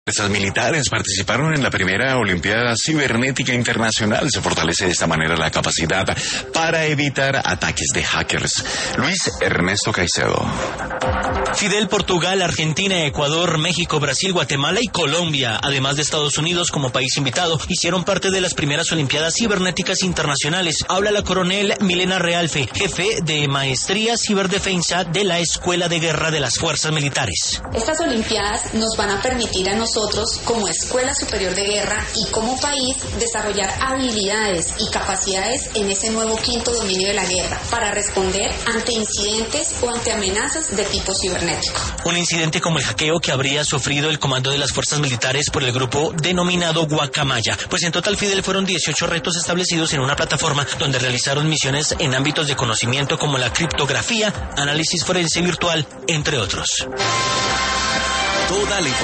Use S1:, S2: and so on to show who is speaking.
S1: Fuerzas militares participaron en la primera Olimpiada Cibernética Internacional. Se fortalece de esta manera la capacidad para evitar ataques de hackers. Luis Ernesto Caicedo.
S2: Fidel, Portugal, Argentina, Ecuador, México, Brasil, Guatemala y Colombia, además de Estados Unidos como país invitado, hicieron parte de las primeras Olimpiadas Cibernéticas Internacionales. Habla la coronel Milena Realfe, jefe de Maestría Ciberdefensa de la Escuela de Guerra de las Fuerzas Militares.
S3: Estas Olimpiadas nos van a permitir a nosotros, como Escuela Superior de Guerra y como país, desarrollar habilidades y capacidades en ese nuevo quinto dominio de la guerra para responder ante incidentes o ante amenazas de tipo cibernético.
S2: Un incidente como el hackeo que habría sufrido el comando de las fuerzas militares por el grupo denominado Guacamaya. Pues en total, Fidel, fueron 18 retos establecidos en una plataforma donde realizaron misiones en ámbitos de conocimiento como la criptografía, análisis forense virtual, entre otros.
S1: Toda la